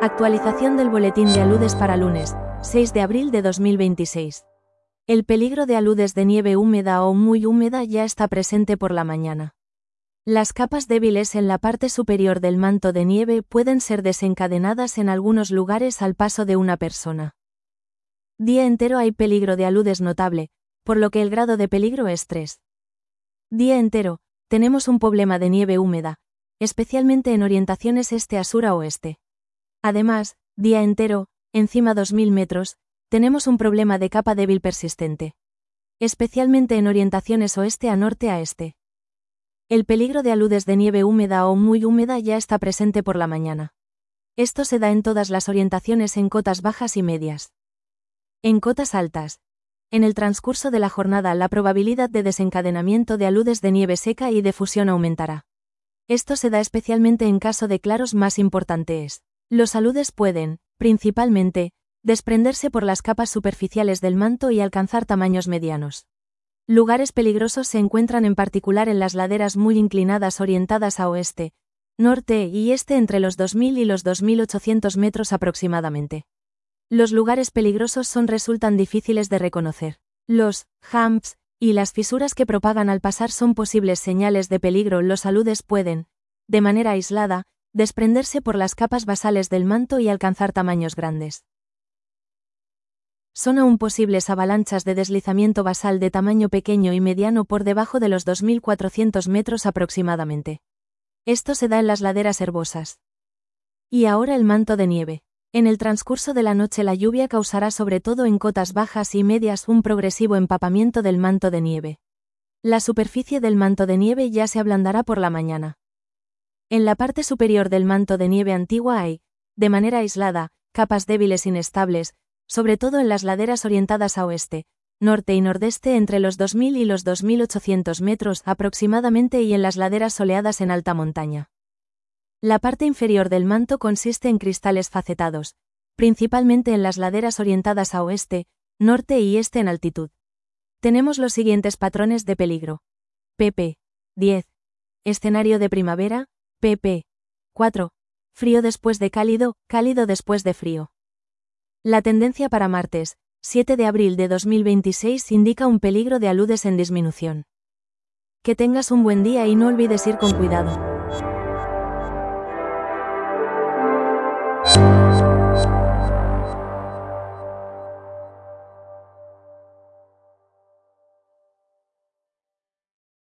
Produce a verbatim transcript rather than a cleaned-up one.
Actualización del boletín de aludes para lunes, seis de abril de dos mil veintiséis. El peligro de aludes de nieve húmeda o muy húmeda ya está presente por la mañana. Las capas débiles en la parte superior del manto de nieve pueden ser desencadenadas en algunos lugares al paso de una persona. Día entero hay peligro de aludes notable, por lo que el grado de peligro es tres. Día entero, tenemos un problema de nieve húmeda, especialmente en orientaciones este a sur a oeste. Además, día entero, encima dos mil metros, tenemos un problema de capa débil persistente. Especialmente en orientaciones oeste a norte a este. El peligro de aludes de nieve húmeda o muy húmeda ya está presente por la mañana. Esto se da en todas las orientaciones en cotas bajas y medias. En cotas altas. En el transcurso de la jornada la probabilidad de desencadenamiento de aludes de nieve seca y de fusión aumentará. Esto se da especialmente en caso de claros más importantes. Los aludes pueden, principalmente, desprenderse por las capas superficiales del manto y alcanzar tamaños medianos. Lugares peligrosos se encuentran en particular en las laderas muy inclinadas orientadas a oeste, norte y este entre los dos mil y los dos mil ochocientos metros aproximadamente. Los lugares peligrosos son resultan difíciles de reconocer. Los humps y las fisuras que propagan al pasar son posibles señales de peligro. Los aludes pueden, de manera aislada, desprenderse por las capas basales del manto y alcanzar tamaños grandes. Son aún posibles avalanchas de deslizamiento basal de tamaño pequeño y mediano por debajo de los dos mil cuatrocientos metros aproximadamente. Esto se da en las laderas herbosas. Y ahora el manto de nieve. En el transcurso de la noche la lluvia causará sobre todo en cotas bajas y medias un progresivo empapamiento del manto de nieve. La superficie del manto de nieve ya se ablandará por la mañana. En la parte superior del manto de nieve antigua hay, de manera aislada, capas débiles inestables, sobre todo en las laderas orientadas a oeste, norte y nordeste entre los dos mil y los dos mil ochocientos metros aproximadamente y en las laderas soleadas en alta montaña. La parte inferior del manto consiste en cristales facetados, principalmente en las laderas orientadas a oeste, norte y este en altitud. Tenemos los siguientes patrones de peligro. pp. diez. Escenario de primavera. pp. cuatro. Frío después de cálido, cálido después de frío. La tendencia para martes, siete de abril de dos mil veintiséis indica un peligro de aludes en disminución. Que tengas un buen día y no olvides ir con cuidado.